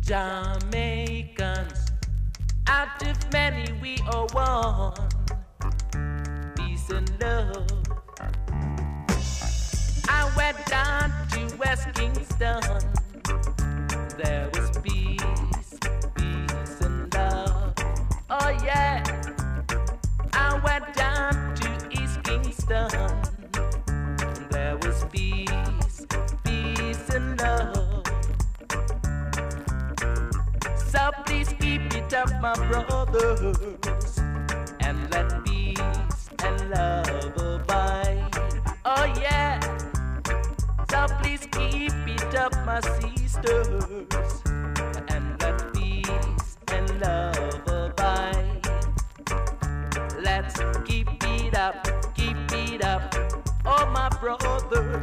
Jamaicans, out of many we are one. Peace and love. I went down to West Kingston. There was peace, peace and love. Oh yeah. I went down to East Kingston. There was peace, peace and love. So please keep it up, my brothers, and let peace and love abide. Oh yeah. So please keep it up, my sisters, and let peace and love abide. Let's keep it up, oh my brothers.